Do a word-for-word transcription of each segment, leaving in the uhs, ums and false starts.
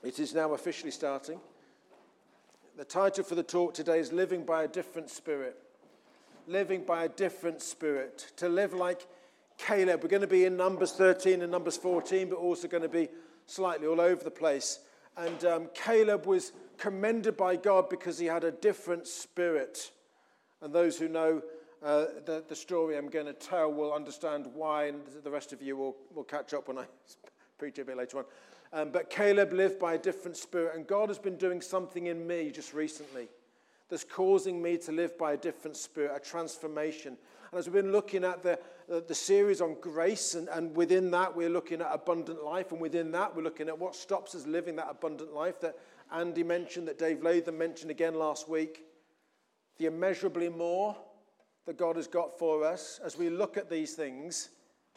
It is now officially starting. The title for the talk today is Living by a Different Spirit. Living by a different spirit. To live like Caleb. We're going to be in Numbers thirteen and Numbers fourteen, but also going to be slightly all over the place. And um, Caleb was commended by God because he had a different spirit. And those who know uh, the, the story I'm going to tell will understand why, and the rest of you will, will catch up when I preach a bit later on. Um, but Caleb lived by a different spirit, and God has been doing something in me just recently that's causing me to live by a different spirit, a transformation. And as we've been looking at the, the, the series on grace, and, and within that we're looking at abundant life, and within that we're looking at what stops us living that abundant life that Andy mentioned, that Dave Latham mentioned again last week, the immeasurably more that God has got for us. As we look at these things,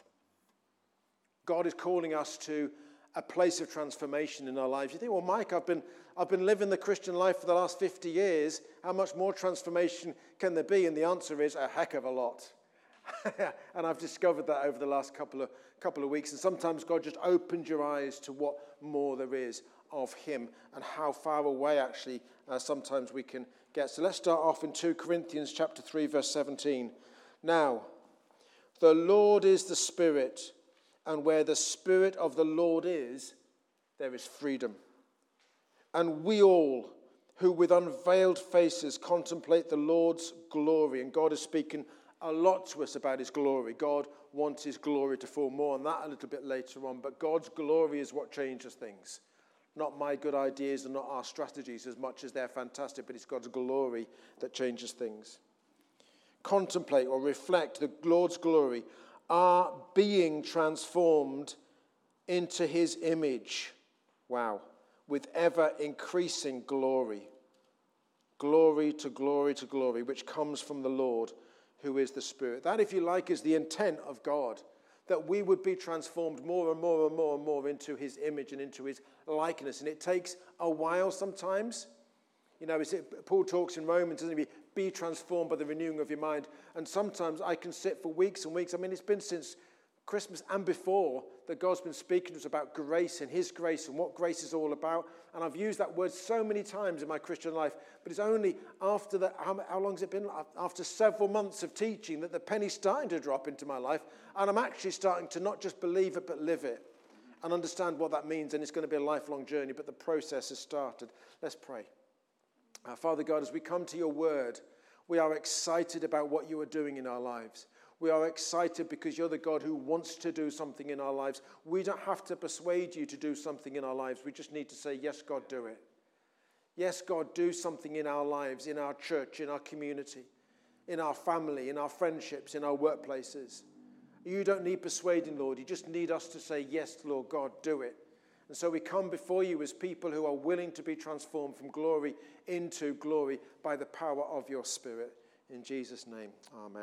God is calling us to a place of transformation in our lives. You think, well, Mike, I've been I've been living the Christian life for the last fifty years. How much more transformation can there be? And the answer is a heck of a lot. And I've discovered that over the last couple of couple of weeks. And sometimes God just opens your eyes to what more there is of him and how far away actually uh, sometimes we can get. So let's start off in Second Corinthians chapter three, verse seventeen. Now, the Lord is the Spirit, and where the Spirit of the Lord is, there is freedom. And we all, who with unveiled faces contemplate the Lord's glory, and God is speaking a lot to us about his glory. God wants his glory to fall. More on that a little bit later on. But God's glory is what changes things. Not my good ideas and not our strategies as much as they're fantastic, but it's God's glory that changes things. Contemplate or reflect the Lord's glory, are being transformed into his image. Wow. With ever increasing glory. Glory to glory to glory, which comes from the Lord, who is the Spirit. That, if you like, is the intent of God, that we would be transformed more and more and more and more into his image and into his likeness. And it takes a while sometimes. You know, Paul talks in Romans, doesn't he? Be transformed by the renewing of your mind. And sometimes I can sit for weeks and weeks. I mean, it's been since Christmas and before that God's been speaking to us about grace and his grace and what grace is all about. And I've used that word so many times in my Christian life. But it's only after that, how, how long has it been? After several months of teaching that the penny's starting to drop into my life. And I'm actually starting to not just believe it, but live it. And understand what that means. And it's going to be a lifelong journey. But the process has started. Let's pray. Uh, Father God, as we come to your word, we are excited about what you are doing in our lives. We are excited because you're the God who wants to do something in our lives. We don't have to persuade you to do something in our lives. We just need to say, yes, God, do it. Yes, God, do something in our lives, in our church, in our community, in our family, in our friendships, in our workplaces. You don't need persuading, Lord. You just need us to say, yes, Lord God, do it. And so we come before you as people who are willing to be transformed from glory into glory by the power of your Spirit. In Jesus' name, amen.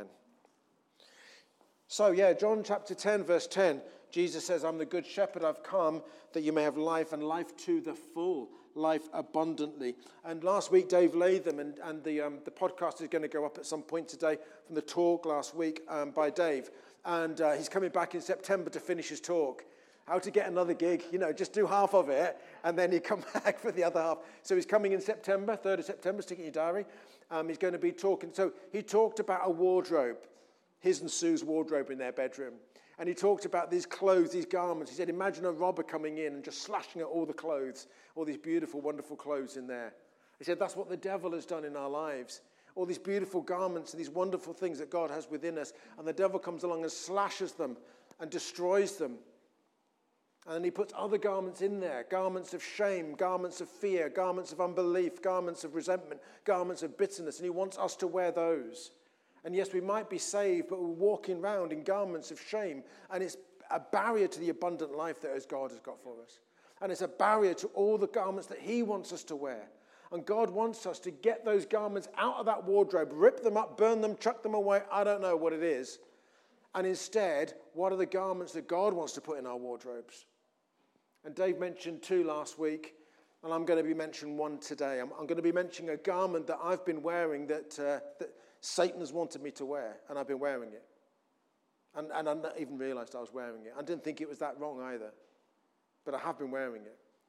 So, yeah, John chapter ten, verse ten, Jesus says, I'm the good shepherd. I've come that you may have life and life to the full, life abundantly. And last week, Dave Latham, and, and the, um, the podcast is going to go up at some point today from the talk last week um, by Dave. And uh, he's coming back in September to finish his talk. How to get another gig, you know, just do half of it, and then you come back for the other half. So he's coming in September, third of September, stick it in your diary. Um, he's going to be talking. So he talked about a wardrobe, his and Sue's wardrobe in their bedroom. And he talked about these clothes, these garments. He said, imagine a robber coming in and just slashing at all the clothes, all these beautiful, wonderful clothes in there. He said, that's what the devil has done in our lives. All these beautiful garments and these wonderful things that God has within us. And the devil comes along and slashes them and destroys them. And he puts other garments in there, garments of shame, garments of fear, garments of unbelief, garments of resentment, garments of bitterness. And he wants us to wear those. And yes, we might be saved, but we're walking around in garments of shame. And it's a barrier to the abundant life that as God has got for us. And it's a barrier to all the garments that he wants us to wear. And God wants us to get those garments out of that wardrobe, rip them up, burn them, chuck them away. I don't know what it is. And instead, what are the garments that God wants to put in our wardrobes? And Dave mentioned two last week, and I'm going to be mentioning one today. I'm, I'm going to be mentioning a garment that I've been wearing that, uh, that Satan has wanted me to wear, and I've been wearing it. And, and I didn't even realized I was wearing it. I didn't think it was that wrong either, but I have been wearing it.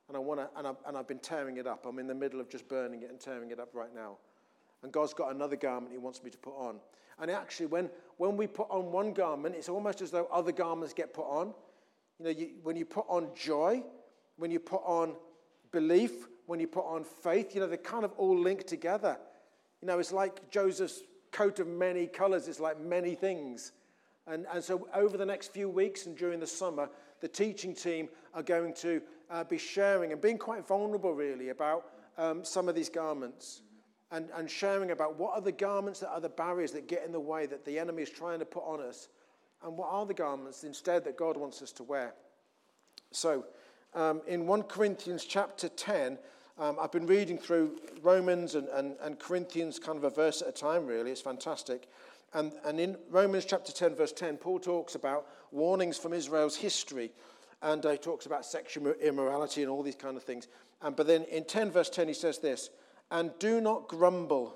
And I want to, and, and I've been tearing it up. I'm in the middle of just burning it and tearing it up right now. And God's got another garment he wants me to put on. And actually, when, when we put on one garment, it's almost as though other garments get put on. You know, you, when you put on joy, when you put on belief, when you put on faith, you know, they're kind of all linked together. You know, it's like Joseph's coat of many colors. It's like many things. And, and so over the next few weeks and during the summer, the teaching team are going to uh, be sharing and being quite vulnerable, really, about um, some of these garments. And, and sharing about what are the garments that are the barriers that get in the way that the enemy is trying to put on us. And what are the garments instead that God wants us to wear. So um, in First Corinthians chapter ten, um, I've been reading through Romans and, and, and Corinthians kind of a verse at a time, really. It's fantastic. And, and in Romans chapter ten, verse ten, Paul talks about warnings from Israel's history. And uh, he talks about sexual immorality and all these kind of things. Um, but then in ten, verse ten, he says this, "And do not grumble,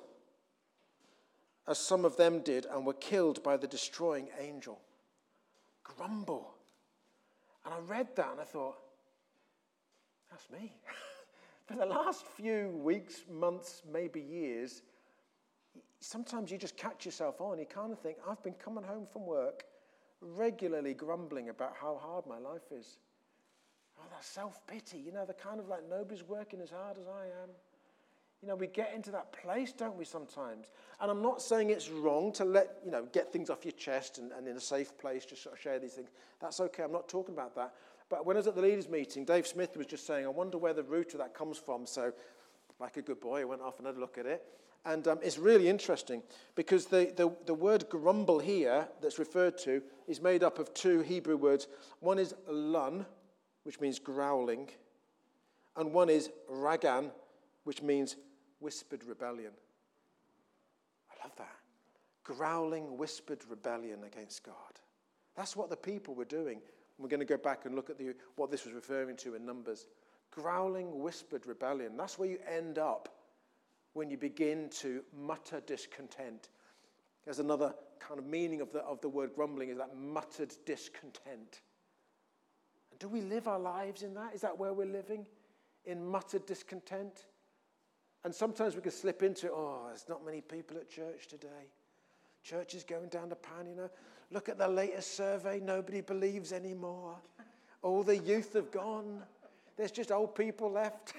as some of them did and were killed by the destroying angel." Grumble. And I read that and I thought, that's me. For the last few weeks, months, maybe years, sometimes you just catch yourself on. You kind of think, I've been coming home from work regularly grumbling about how hard my life is. Oh, that self-pity, you know, the kind of like nobody's working as hard as I am. You know, we get into that place, don't we, sometimes? And I'm not saying it's wrong to let, you know, get things off your chest and, and in a safe place just sort of share these things. That's okay. I'm not talking about that. But when I was at the leaders' meeting, Dave Smith was just saying, I wonder where the root of that comes from. So, like a good boy, I went off and had a look at it. And um, it's really interesting because the, the, the word grumble here that's referred to is made up of two Hebrew words. One is lun, which means growling, and one is ragan, which means whispered rebellion. I love that. Growling, whispered rebellion against God. That's what the people were doing. We're going to go back and look at the, what this was referring to in Numbers. Growling, whispered rebellion. That's where you end up when you begin to mutter discontent. There's another kind of meaning of the, of the word grumbling, is that muttered discontent. And do we live our lives in that? Is that where we're living? In muttered discontent? And sometimes we can slip into, oh, there's not many people at church today. Church is going down the pan, you know. Look at the latest survey. Nobody believes anymore. All the youth have gone. There's just old people left.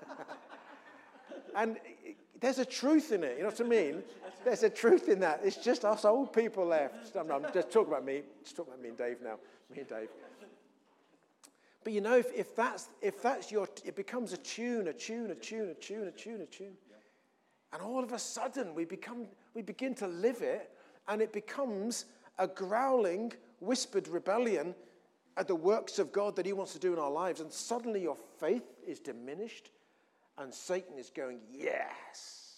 And there's a truth in it, you know what I mean? There's a truth in that. It's just us old people left. I'm, I'm just talking about me. Just talking about me and Dave now. Me and Dave. But you know, if, if that's if that's your, it becomes a tune, a tune, a tune, a tune, a tune, a tune, and all of a sudden we become, we begin to live it, and it becomes a growling, whispered rebellion at the works of God that He wants to do in our lives, and suddenly your faith is diminished, and Satan is going, yes.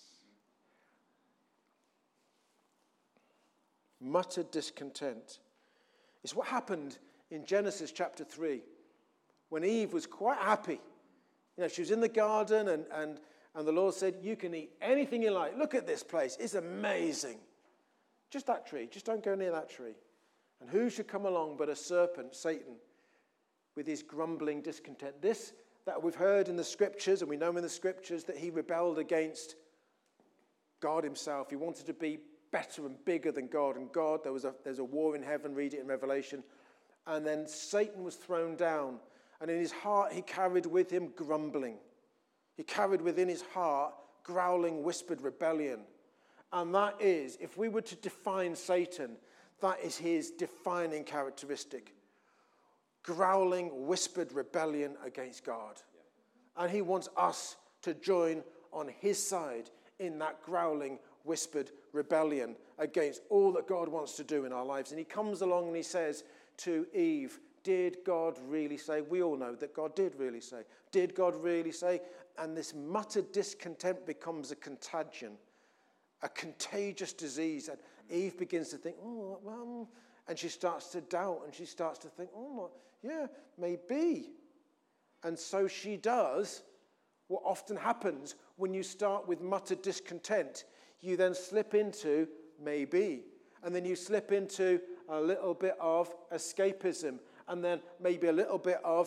Muttered discontent. It's what happened in Genesis chapter three. When Eve was quite happy. You know, she was in the garden and, and, and the Lord said, you can eat anything you like. Look at this place. It's amazing. Just that tree. Just don't go near that tree. And who should come along but a serpent, Satan, with his grumbling discontent. This that we've heard in the scriptures, and we know in the scriptures that he rebelled against God himself. He wanted to be better and bigger than God. And God, there was a, there's a war in heaven, read it in Revelation. And then Satan was thrown down. And in his heart, he carried with him grumbling. He carried within his heart growling, whispered rebellion. And that is, if we were to define Satan, that is his defining characteristic. Growling, whispered rebellion against God. And he wants us to join on his side in that growling, whispered rebellion against all that God wants to do in our lives. And he comes along and he says to Eve, did God really say? We all know that God did really say. Did God really say? And this muttered discontent becomes a contagion, a contagious disease. And Eve begins to think, oh, well, and she starts to doubt and she starts to think, oh, yeah, maybe. And so she does what often happens when you start with muttered discontent. You then slip into maybe. And then you slip into a little bit of escapism. And then maybe a little bit of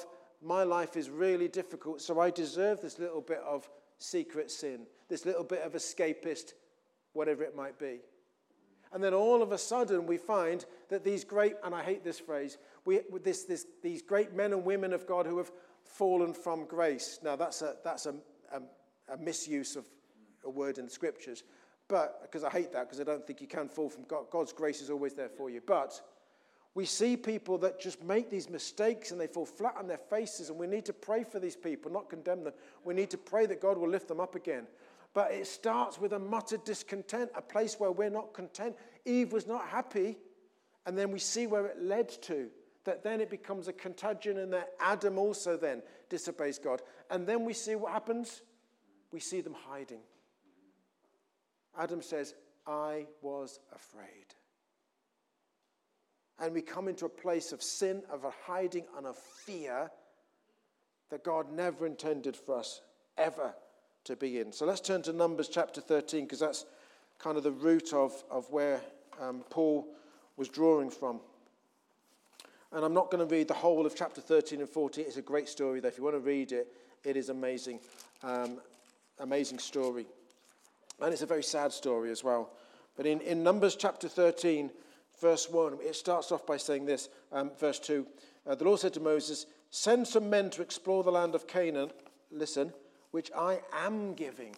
my life is really difficult, so I deserve this little bit of secret sin, this little bit of escapist, whatever it might be. And then all of a sudden we find that these great, and I hate this phrase, we, this, this, these great men and women of God who have fallen from grace. Now that's a, that's a, a, a misuse of a word in the scriptures, but because I hate that, because I don't think you can fall from God. God's grace is always there for you. But we see people that just make these mistakes and they fall flat on their faces, and we need to pray for these people, not condemn them. We need to pray that God will lift them up again. But it starts with a muttered discontent, a place where we're not content. Eve was not happy, and then we see where it led to, that then it becomes a contagion, and that Adam also then disobeys God. And then we see what happens. We see them hiding. Adam says, I was afraid. And we come into a place of sin, of a hiding, and of fear that God never intended for us ever to be in. So let's turn to Numbers chapter thirteen, because that's kind of the root of, of where um, Paul was drawing from. And I'm not going to read the whole of chapter thirteen and fourteen. It's a great story, though. If you want to read it, it is amazing. Um, amazing story. And it's a very sad story as well. But in, in Numbers chapter thirteen, verse one, it starts off by saying this, um, verse two. Uh, the Lord said to Moses, send some men to explore the land of Canaan, listen, which I am giving.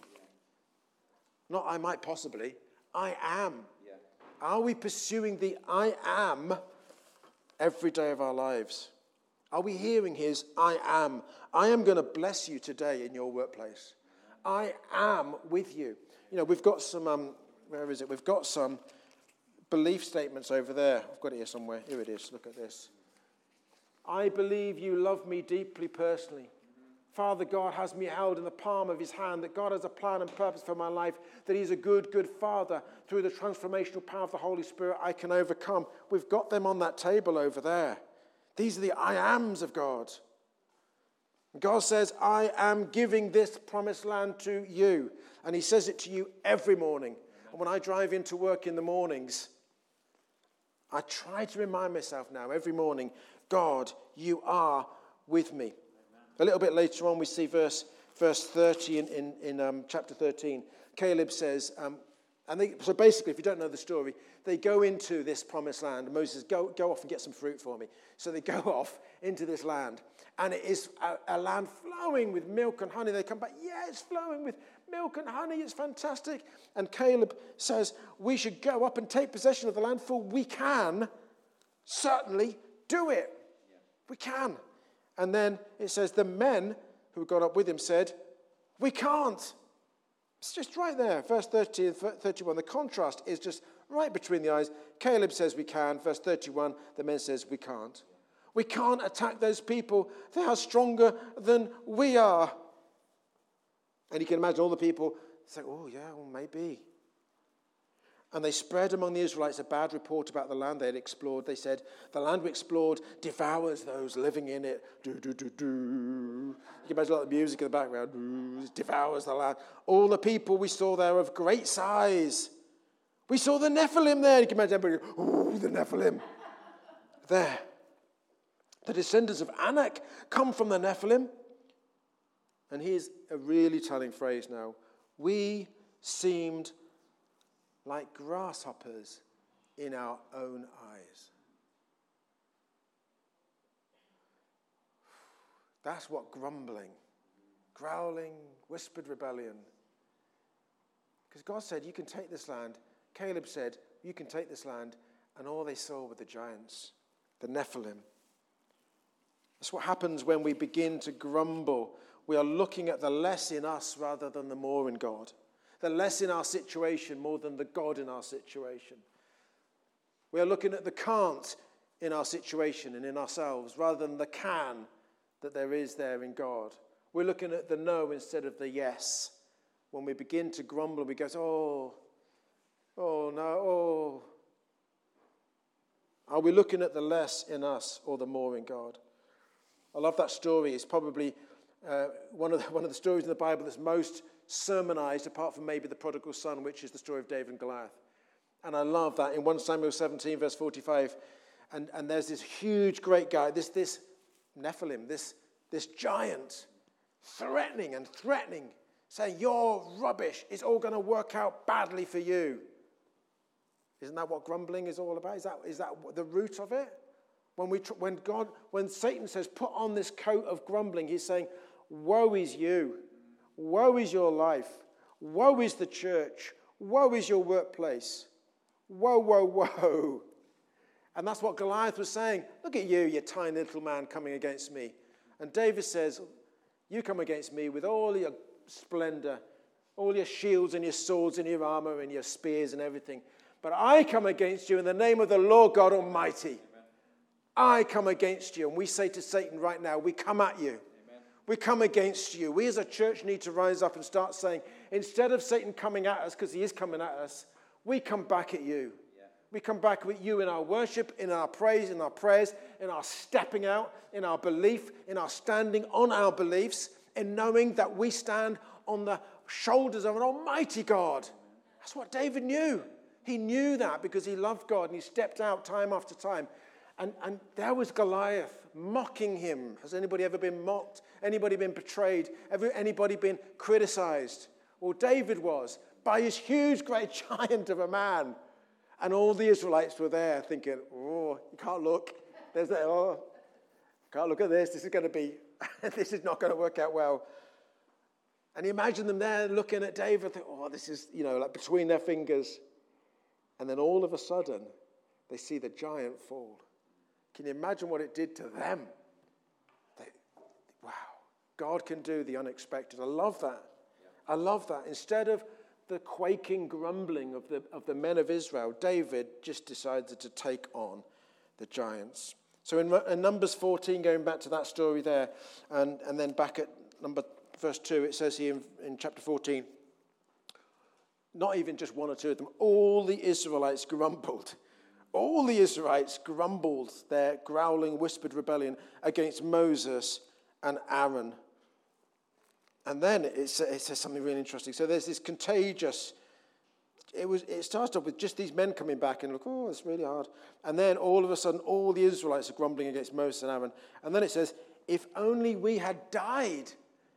Not I might possibly, I am. Yeah. Are we pursuing the I am every day of our lives? Are we hearing his I am? I am going to bless you today in your workplace. I am with you. You know, we've got some, um, where is it? We've got some belief statements over there. I've got it here somewhere. Here it is. Look at this. I believe you love me deeply personally. Father God has me held in the palm of his hand, that God has a plan and purpose for my life, that he's a good, good Father. Through the transformational power of the Holy Spirit, I can overcome. We've got them on that table over there. These are the I ams of God. God says, I am giving this promised land to you. And he says it to you every morning. And when I drive into work in the mornings, I try to remind myself now every morning, God, you are with me. A little bit later on, we see verse verse thirty in, in, in um, chapter thirteen. Caleb says, um, and they, so basically, if you don't know the story, they go into this promised land. And Moses, go, go off and get some fruit for me. So they go off into this land. And it is a, a land flowing with milk and honey. They come back, yeah, it's flowing with milk and honey. It's fantastic. And Caleb says, we should go up and take possession of the land, for we can certainly do it. Yeah. We can. And then it says the men who got up with him said, we can't. It's just right there. Verse thirty and thirty-one. The contrast is just right between the eyes. Caleb says we can. Verse thirty-one, the men says we can't. We can't attack those people. They are stronger than we are. And you can imagine all the people say, oh, yeah, well, maybe. And they spread among the Israelites a bad report about the land they had explored. They said, the land we explored devours those living in it. Do, do, do, do. You can imagine a lot of music in the background. Do, devours the land. All the people we saw there of great size. We saw the Nephilim there. You can imagine everybody, oh, the Nephilim. There. The descendants of Anak come from the Nephilim. And here's a really telling phrase now. We seemed like grasshoppers in our own eyes. That's what grumbling, growling, whispered rebellion. Because God said, you can take this land. Caleb said, you can take this land. And all they saw were the giants, the Nephilim. That's what happens when we begin to grumble. We are looking at the less in us rather than the more in God. The less in our situation more than the God in our situation. We are looking at the can't in our situation and in ourselves rather than the can that there is there in God. We're looking at the no instead of the yes. When we begin to grumble, we go, oh, oh no, oh. Are we looking at the less in us or the more in God? I love that story. It's probably uh, one of the, one of the stories in the Bible that's most sermonized, apart from maybe the prodigal son, which is the story of David and Goliath. And I love that in First Samuel seventeen, verse forty-five. And, and there's this huge, great guy, this, this Nephilim, this this giant, threatening and threatening, saying, "You're rubbish. It's all going to work out badly for you." Isn't that what grumbling is all about? Is that, is that the root of it? When we, when God, when Satan says, "Put on this coat of grumbling," he's saying, "Woe is you. Woe is your life. Woe is the church. Woe is your workplace. Woe, woe, woe." And that's what Goliath was saying. "Look at you, you tiny little man coming against me." And David says, "You come against me with all your splendor, all your shields and your swords and your armor and your spears and everything. But I come against you in the name of the Lord God Almighty." Amen. I come against you. And we say to Satan right now, we come at you. Amen. We come against you. We as a church need to rise up and start saying, instead of Satan coming at us, because he is coming at us, we come back at you. Yeah. We come back with you in our worship, in our praise, in our prayers, in our stepping out, in our belief, in our standing on our beliefs, in knowing that we stand on the shoulders of an almighty God. That's what David knew. He knew that because he loved God and he stepped out time after time. And, and there was Goliath mocking him. Has anybody ever been mocked? Anybody been betrayed? Ever, anybody been criticized? Well, David was by his huge, great giant of a man. And all the Israelites were there thinking, "Oh, you can't look. There's that. Oh, can't look at this. This is going to be, this is not going to work out well." And you imagine them there looking at David, think, "Oh, this is, you know, like between their fingers." And then all of a sudden, they see the giant fall. Can you imagine what it did to them? They, wow, God can do the unexpected. I love that. I love that. Instead of the quaking grumbling of the, of the men of Israel, David just decided to take on the giants. So in, in Numbers fourteen, going back to that story there, and, and then back at number verse two, it says here in, in chapter fourteen, not even just one or two of them, all the Israelites grumbled. All the Israelites grumbled their growling, whispered rebellion against Moses and Aaron. And then it says, it says something really interesting. So there's this contagious, it was. It starts off with just these men coming back and look, "Oh, it's really hard." And then all of a sudden, all the Israelites are grumbling against Moses and Aaron. And then it says, "If only we had died."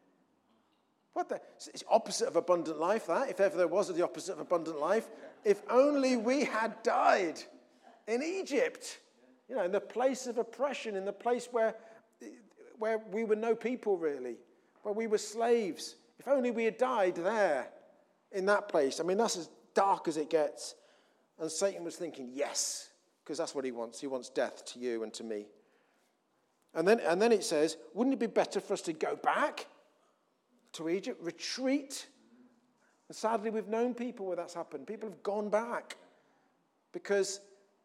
What the? It's opposite of abundant life, that. If ever there was the opposite of abundant life. If only we had died in Egypt. You know, in the place of oppression, in the place where, where we were no people really. Where we were slaves. If only we had died there, in that place. I mean, that's as dark as it gets. And Satan was thinking, yes, because that's what he wants. He wants death to you and to me. And then, and then it says, wouldn't it be better for us to go back to Egypt, retreat? And sadly, we've known people where that's happened. People have gone back because,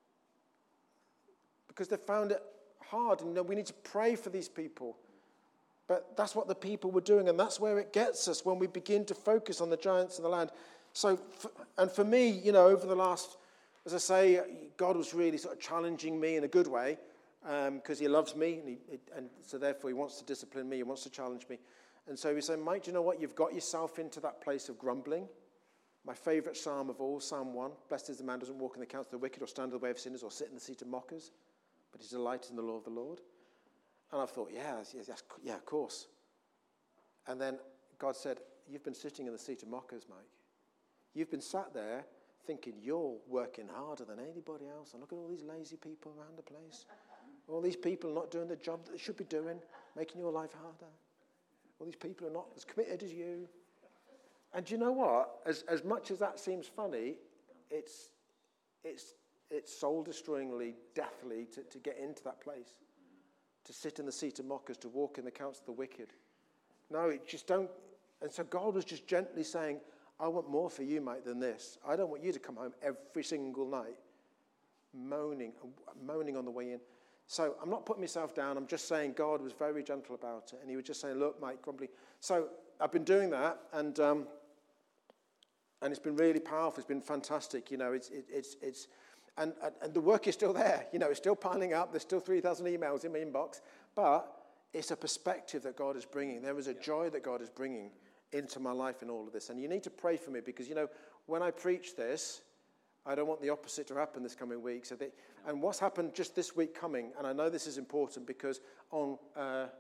because they found it hard. And you know, we need to pray for these people. But that's what the people were doing, and that's where it gets us when we begin to focus on the giants of the land. So, and for me, you know, over the last, as I say, God was really sort of challenging me in a good way because um, he loves me, and, he, and so therefore he wants to discipline me, he wants to challenge me. And so he said, "Mike, do you know what? You've got yourself into that place of grumbling." My favourite psalm of all, Psalm one, "Blessed is the man who doesn't walk in the counsel of the wicked or stand in the way of sinners or sit in the seat of mockers, but he delights in the law of the Lord." And I thought, yeah, yes, yes, yeah, of course. And then God said, "You've been sitting in the seat of mockers, Mike. You've been sat there thinking you're working harder than anybody else. And look at all these lazy people around the place. All these people not doing the job that they should be doing, making your life harder. All these people are not as committed as you." And do you know what? As as much as that seems funny, it's it's it's soul-destroyingly, deathly to, to get into that place. To sit in the seat of mockers, to walk in the counsel of the wicked. No, it just don't. And so God was just gently saying, "I want more for you, mate, than this. I don't want you to come home every single night moaning, moaning on the way in." So I'm not putting myself down. I'm just saying God was very gentle about it. And he was just saying, "Look, mate, grumbly." So I've been doing that, and um, and it's been really powerful. It's been fantastic. You know, it's it, it's it's. And, and the work is still there. You know, it's still piling up. There's still three thousand emails in my inbox. But it's a perspective that God is bringing. There is a joy that God is bringing into my life in all of this. And you need to pray for me because, you know, when I preach this, I don't want the opposite to happen this coming week. So they, and what's happened just this week coming, and I know this is important because on, uh, I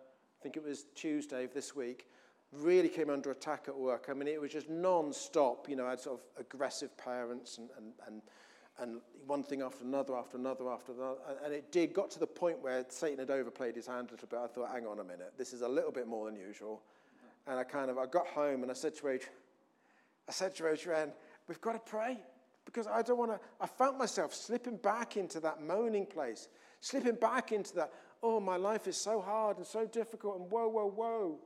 think it was Tuesday of this week, really came under attack at work. I mean, it was just non-stop. You know, I had sort of aggressive parents and, and, and, and one thing after another, after another, after another. And it did, got to the point where Satan had overplayed his hand a little bit. I thought, hang on a minute, this is a little bit more than usual. And I kind of, I got home and I said to Adrian, I said to Adrian, we've got to pray. Because I don't want to, I found myself slipping back into that moaning place. Slipping back into that, oh, my life is so hard and so difficult and whoa, whoa, whoa.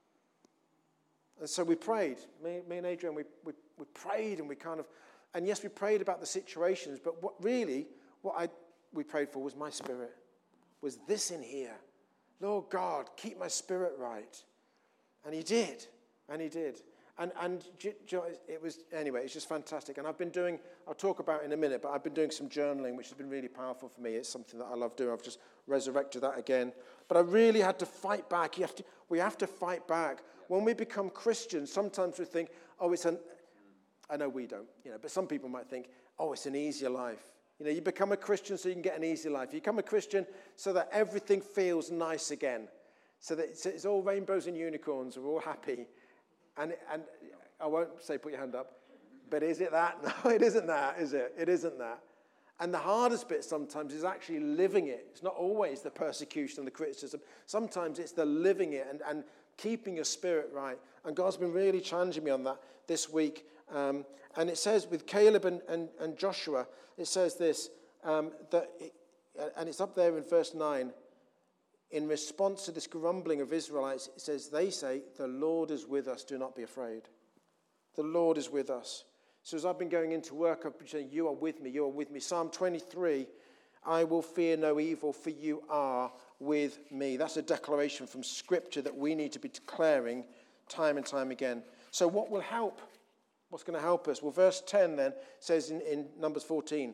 And so we prayed. Me, me and Adrian, we, we, we prayed and we kind of, and yes, we prayed about the situations, but what really, what I we prayed for was my spirit. Was this in here? Lord God, keep my spirit right. And he did. And he did. And and it was, anyway, it's just fantastic. And I've been doing, I'll talk about it in a minute, but I've been doing some journaling, which has been really powerful for me. It's something that I love doing. I've just resurrected that again. But I really had to fight back. You have to, we have to fight back. When we become Christians, sometimes we think, oh, it's an, I know we don't, you know, but some people might think, oh, it's an easier life. You know, you become a Christian so you can get an easy life. You become a Christian so that everything feels nice again. So that it's, it's all rainbows and unicorns. We're all happy. And and I won't say put your hand up, but is it that? No, it isn't that, is it? It isn't that. And the hardest bit sometimes is actually living it. It's not always the persecution and the criticism. Sometimes it's the living it and, and keeping your spirit right. And God's been really challenging me on that this week. Um, and it says with Caleb and, and, and Joshua, it says this, um, that it, and it's up there in verse nine. In response to this grumbling of Israelites, it says, they say, the Lord is with us, do not be afraid. The Lord is with us. So as I've been going into work, I've been saying, you are with me, you are with me. Psalm twenty-three, I will fear no evil, for you are with me. That's a declaration from Scripture that we need to be declaring time and time again. So what will help? What's going to help us? Well, verse ten then says in, in Numbers fourteen,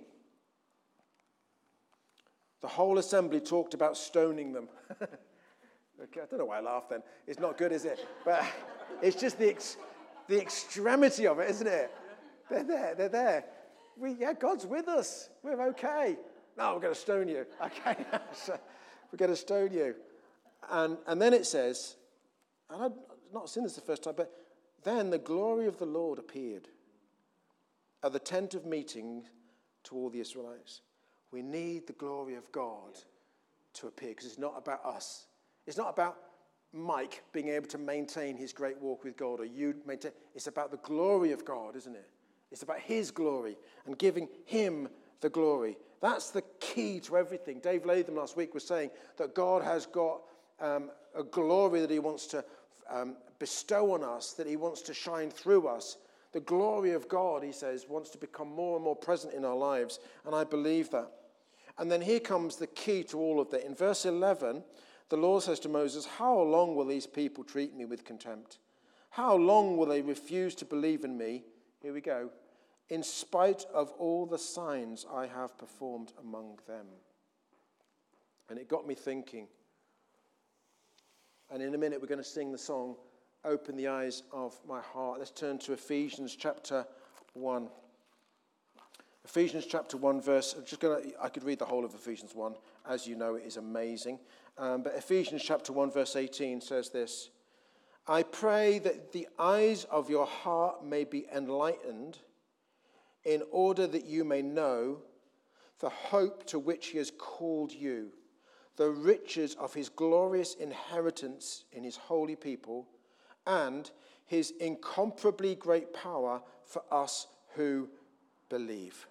the whole assembly talked about stoning them. Okay, I don't know why I laughed then. It's not good, is it? But it's just the ex- the extremity of it, isn't it? They're there, they're there. We, yeah, God's with us. We're okay. No, we're going to stone you. Okay, so we're going to stone you. And and then it says, and I've not seen this the first time, but then the glory of the Lord appeared at the tent of meeting to all the Israelites. We need the glory of God to appear because it's not about us. It's not about Mike being able to maintain his great walk with God or you maintain. It's about the glory of God, isn't it? It's about his glory and giving him the glory. That's the key to everything. Dave Latham last week was saying that God has got um, a glory that he wants to um, bestow on us, that he wants to shine through us. The glory of God, he says, wants to become more and more present in our lives, and I believe that. And then here comes the key to all of that. In verse eleven, the Lord says to Moses, how long will these people treat me with contempt? How long will they refuse to believe in me? Here we go. In spite of all the signs I have performed among them. And it got me thinking. And in a minute we're going to sing the song, Open the Eyes of My Heart. Let's turn to Ephesians chapter one. Ephesians chapter one, verse, I'm just going to, I could read the whole of Ephesians one. As you know, it is amazing. Um, but Ephesians chapter one, verse eighteen says this, I pray that the eyes of your heart may be enlightened in order that you may know the hope to which he has called you, the riches of his glorious inheritance in his holy people, and his incomparably great power for us who believe.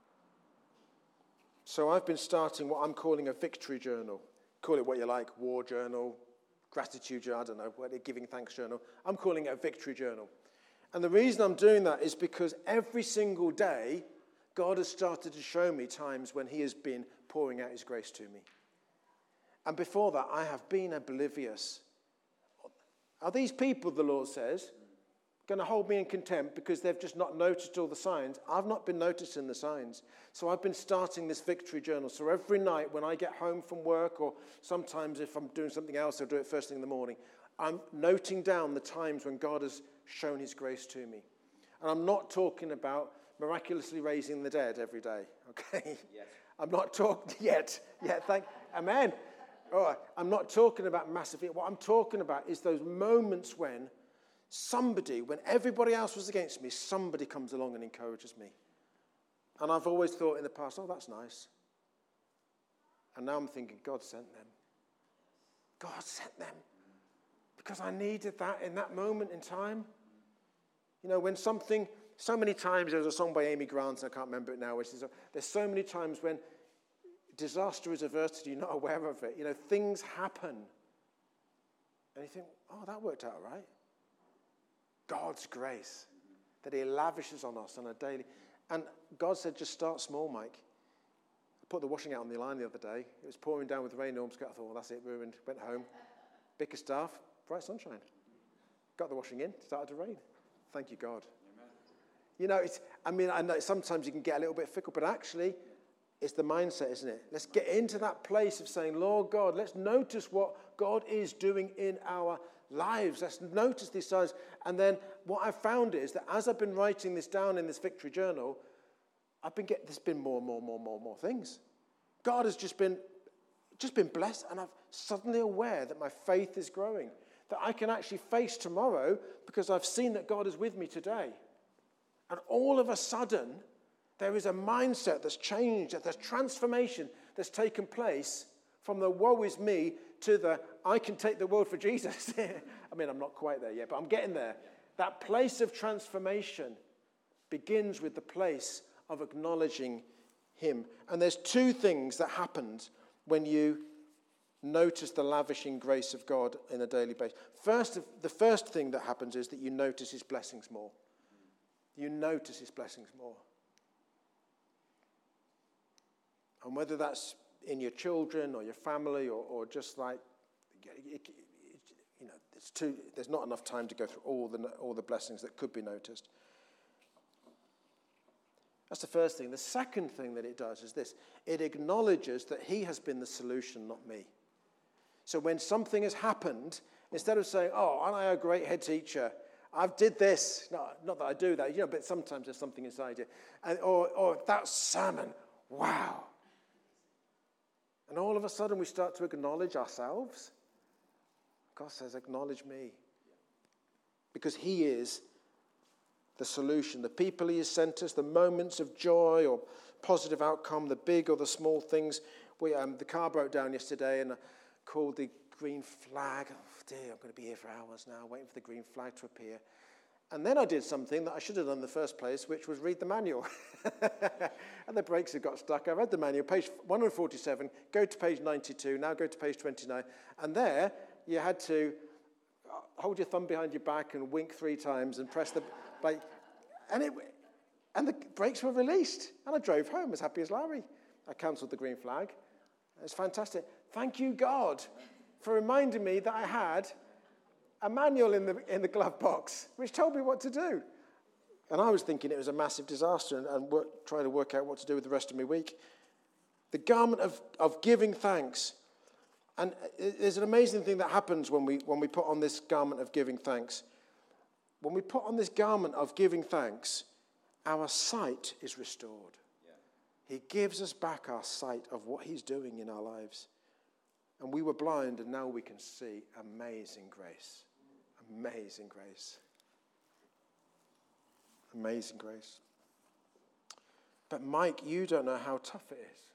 So I've been starting what I'm calling a victory journal. Call it what you like, war journal, gratitude journal, I don't know, what a giving thanks journal. I'm calling it a victory journal. And the reason I'm doing that is because every single day, God has started to show me times when he has been pouring out his grace to me. And before that, I have been oblivious. Are these people, the Lord says, going to hold me in contempt because they've just not noticed all the signs? I've not been noticing the signs. So I've been starting this victory journal. So every night when I get home from work, or sometimes if I'm doing something else, I'll do it first thing in the morning, I'm noting down the times when God has shown his grace to me. And I'm not talking about miraculously raising the dead every day, okay? Yes. I'm not talking yet, yet, thank, amen. Oh, I'm not talking about massive. What I'm talking about is those moments when somebody, when everybody else was against me, somebody comes along and encourages me. And I've always thought in the past, oh, that's nice. And now I'm thinking, God sent them. God sent them. Because I needed that in that moment in time. You know, when something, so many times, there's a song by Amy Grant, I can't remember it now, which is, there's so many times when disaster is adversity, you're not aware of it. You know, things happen. And you think, oh, that worked out right. God's grace that he lavishes on us on a daily. And God said, just start small, Mike. I put the washing out on the line the other day. It was pouring down with rain. I thought, well, that's it, ruined. Went home. Bickerstaff, bright sunshine. Got the washing in, started to rain. Thank you, God. Amen. You know, it's, I mean, I know sometimes you can get a little bit fickle, but actually, it's the mindset, isn't it? Let's get into that place of saying, Lord God, let's notice what God is doing in our lives. Let's notice these signs. And then what I've found is that as I've been writing this down in this victory journal, I've been getting, there's been more and more and more and more and more things. God has just been, just been blessed, and I'm suddenly aware that my faith is growing, that I can actually face tomorrow because I've seen that God is with me today. And all of a sudden, there is a mindset that's changed, there's transformation that's taken place from the woe is me to the I can take the world for Jesus. I mean, I'm not quite there yet, but I'm getting there. That place of transformation begins with the place of acknowledging him. And there's two things that happened when you notice the lavishing grace of God in a daily basis. First, the first thing that happens is that you notice his blessings more. You notice his blessings more. And whether that's in your children or your family or, or just like, it, it, you know, it's too, there's not enough time to go through all the, all the blessings that could be noticed. That's the first thing. The second thing that it does is this. It acknowledges that he has been the solution, not me. So when something has happened, instead of saying, oh, aren't I a great head teacher? I did this. No, not that I do that, you know, but sometimes there's something inside you. And, or, or that sermon, wow. And all of a sudden we start to acknowledge ourselves. God says, acknowledge me. Because he is the solution. The people he has sent us, the moments of joy or positive outcome, the big or the small things. We, um, the car broke down yesterday and I called the green flag. Oh dear, I'm going to be here for hours now, waiting for the green flag to appear. And then I did something that I should have done in the first place, which was read the manual. And the brakes had got stuck. I read the manual, page one forty-seven, go to page ninety-two, now go to page twenty-nine. And there, you had to hold your thumb behind your back and wink three times and press the brake. And, it, and the brakes were released. And I drove home as happy as Larry. I cancelled the green flag. It's fantastic. Thank you, God, for reminding me that I had a manual in the in the glove box, which told me what to do. And I was thinking it was a massive disaster and, and work, trying to work out what to do with the rest of my week. The garment of, of giving thanks. And there's an amazing thing that happens when we when we put on this garment of giving thanks. When we put on this garment of giving thanks, our sight is restored. Yeah. He gives us back our sight of what he's doing in our lives. And we were blind, and now we can see. Amazing grace. Amazing grace. Amazing grace. But Mike, you don't know how tough it is.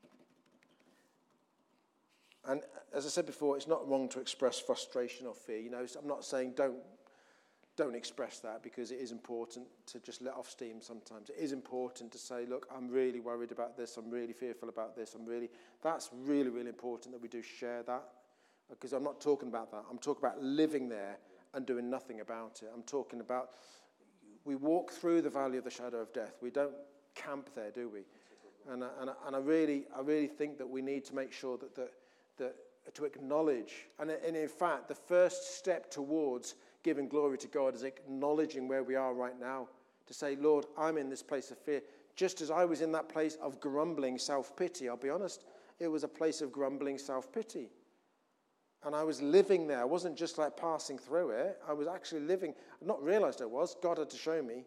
And as I said before, it's not wrong to express frustration or fear. You know, I'm not saying don't, don't express that, because it is important to just let off steam sometimes. It is important to say, look, I'm really worried about this. I'm really fearful about this. I'm really, that's really, really important that we do share that, because I'm not talking about that. I'm talking about living there and doing nothing about it. I'm talking about we walk through the valley of the shadow of death. We don't camp there, do we? And I, and I, and I really, I really think that we need to make sure that that, that to acknowledge, and, and in fact, the first step towards giving glory to God is acknowledging where we are right now. To say, Lord, I'm in this place of fear. Just as I was in that place of grumbling self-pity, I'll be honest, it was a place of grumbling self-pity. And I was living there. I wasn't just like passing through it. I was actually living. I'd not realized I was. God had to show me.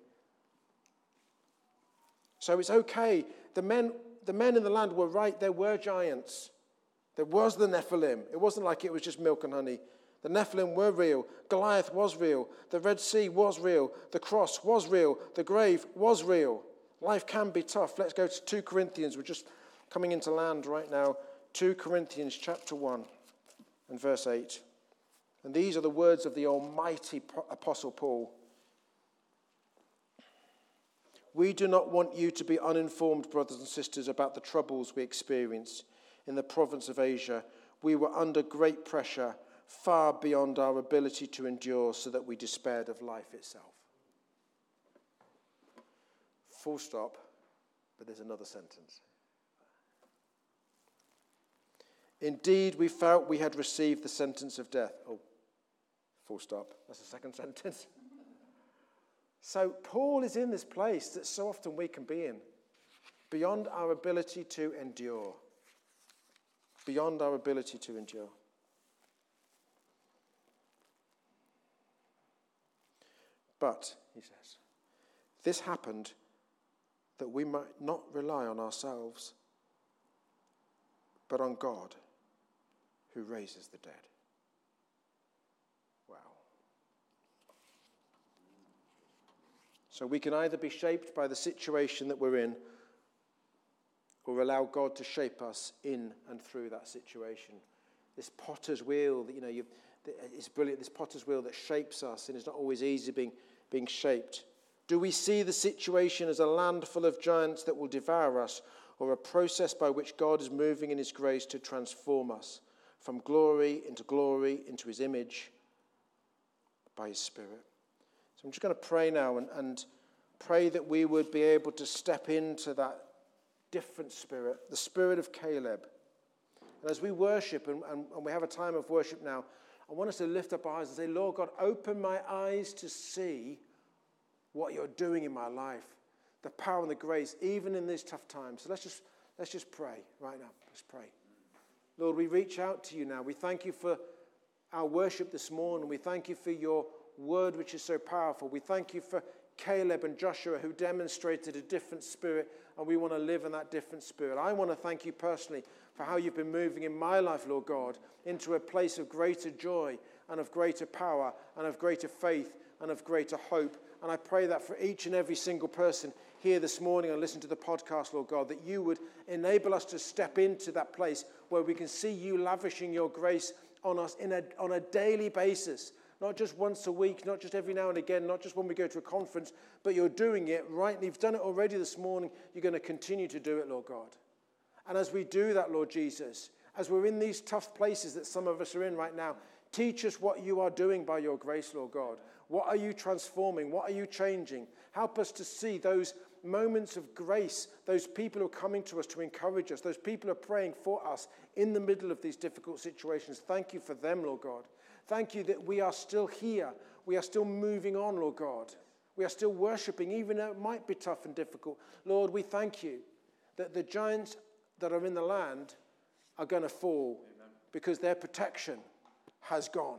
So it's okay. The men, the men in the land were right. There were giants. There was the Nephilim. It wasn't like it was just milk and honey. The Nephilim were real. Goliath was real. The Red Sea was real. The cross was real. The grave was real. Life can be tough. Let's go to Second Corinthians. We're just coming into land right now. Second Corinthians chapter one and verse eight. And these are the words of the almighty Apostle Paul. We do not want you to be uninformed, brothers and sisters, about the troubles we experienced in the province of Asia. We were under great pressure, far beyond our ability to endure, so that we despaired of life itself. Full stop, but there's another sentence. Indeed, we felt we had received the sentence of death. Oh, full stop. That's the second sentence. So Paul is in this place that so often we can be in, beyond our ability to endure. Beyond our ability to endure. But, he says, this happened that we might not rely on ourselves, but on God, who raises the dead. Wow. So we can either be shaped by the situation that we're in, or allow God to shape us in and through that situation. This potter's wheel, you know, you, it's brilliant. This potter's wheel that shapes us, and it's not always easy being being shaped. Do we see the situation as a land full of giants that will devour us, or a process by which God is moving in his grace to transform us from glory into glory, into his image, by his Spirit? So I'm just going to pray now and, and pray that we would be able to step into that different spirit, the spirit of Caleb. And as we worship, and, and, and we have a time of worship now, I want us to lift up our eyes and say, Lord God, open my eyes to see what you're doing in my life, the power and the grace, even in these tough times. So let's just let's just pray right now. Let's pray. Lord, we reach out to you now. We thank you for our worship this morning. We thank you for your word, which is so powerful. We thank you for Caleb and Joshua, who demonstrated a different spirit, and we want to live in that different spirit. I want to thank you personally for how you've been moving in my life, Lord God, into a place of greater joy and of greater power and of greater faith and of greater hope. And I pray that for each and every single person here this morning and listen to the podcast, Lord God, that you would enable us to step into that place where we can see you lavishing your grace on us in a, on a daily basis. Not just once a week, not just every now and again, not just when we go to a conference, but you're doing it right. You've done it already this morning. You're going to continue to do it, Lord God. And as we do that, Lord Jesus, as we're in these tough places that some of us are in right now, teach us what you are doing by your grace, Lord God. What are you transforming? What are you changing? Help us to see those moments of grace, those people who are coming to us to encourage us, those people who are praying for us in the middle of these difficult situations. Thank you for them, Lord God. Thank you that we are still here. We are still moving on, Lord God. We are still worshiping, even though it might be tough and difficult. Lord, we thank you that the giants that are in the land are going to fall. Amen. Because their protection has gone.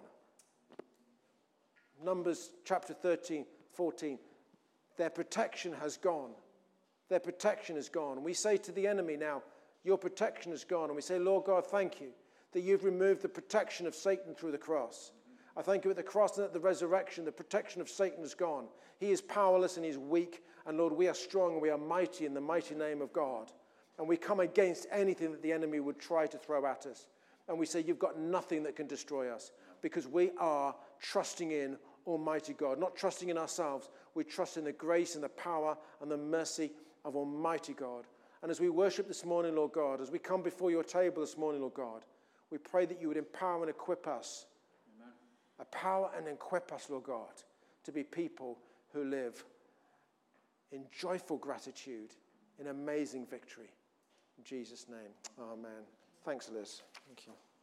Numbers chapter thirteen, fourteen. Their protection has gone. Their protection is gone. And we say to the enemy now, your protection is gone. And we say, Lord God, thank you that you've removed the protection of Satan through the cross. I thank you at the cross and at the resurrection, the protection of Satan is gone. He is powerless and he's weak. And Lord, we are strong and we are mighty in the mighty name of God. And we come against anything that the enemy would try to throw at us. And we say, you've got nothing that can destroy us, because we are trusting in Almighty God, not trusting in ourselves. We trust in the grace and the power and the mercy of Almighty God. And as we worship this morning, Lord God, as we come before your table this morning, Lord God, we pray that you would empower and equip us. Amen. Empower and equip us, Lord God, to be people who live in joyful gratitude, in amazing victory. In Jesus' name, amen. Thanks, Liz. Thank you.